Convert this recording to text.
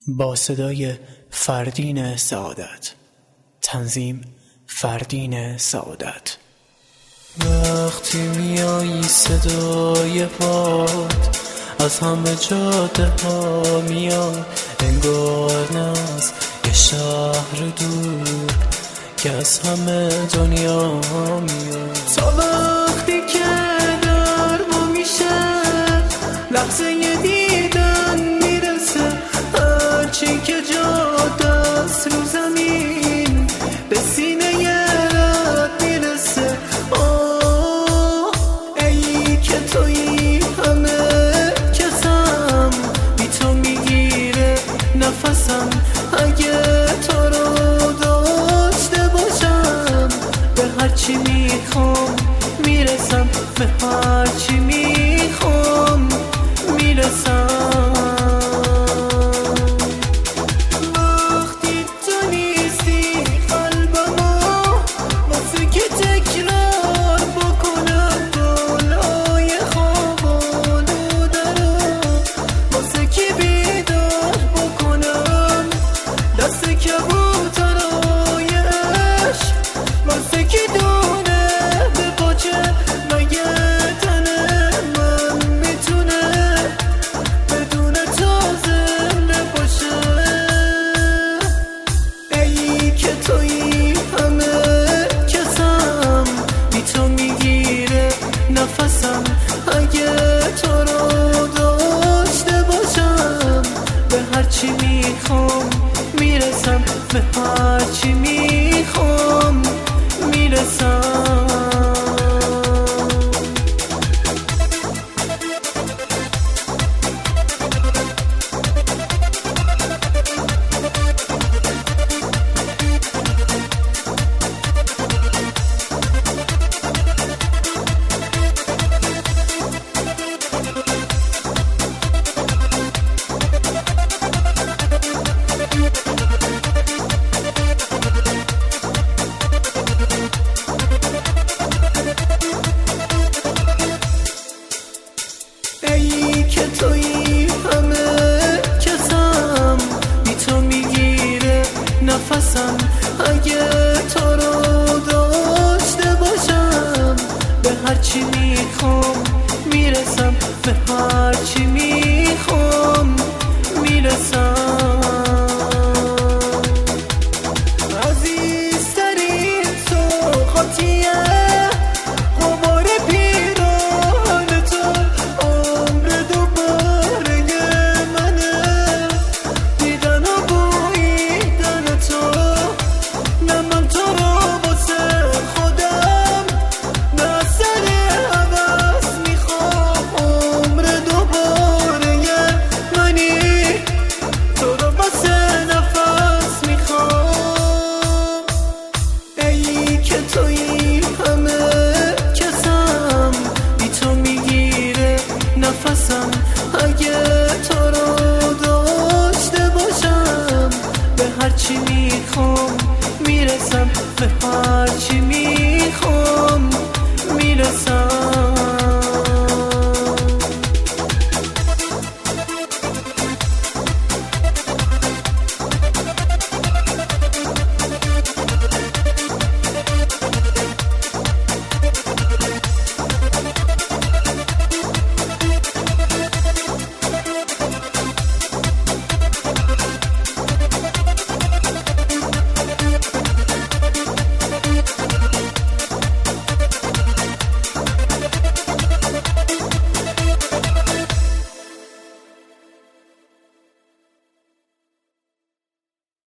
با صدای فردین سعادت. تنظیم فردین سعادت. وقتی میایی صدای پاد از همه جاده ها میاد، انگار نه از یه شهر دور که از همه دنیا میاد. تا وقتی که در ما میشه لحظه یه دیدن میرسه، هرچی که جا دست رو زمین به سینه یه رد میرسه. ای که تویی همه کسم، بی تو میگیره نفسم. اگه تو رو داشته باشم به هرچی میخوام میرسم، به هرچی میخوام میرسم. اگه تو رو داشته باشم به هرچی میخوام میرسم، به هرچی میخوام میرسم. ای که تویی همه کسم، بی تو میگیره نفسم. اگه تو رو داشته باشم به هرچی میخوام میرسم، به هرچی میخوام میرسم. عزیزترین تو خاطیه نفسم. اگه تو رو داشته باشم به هرچی میخوام میرسم، به هرچی میخوام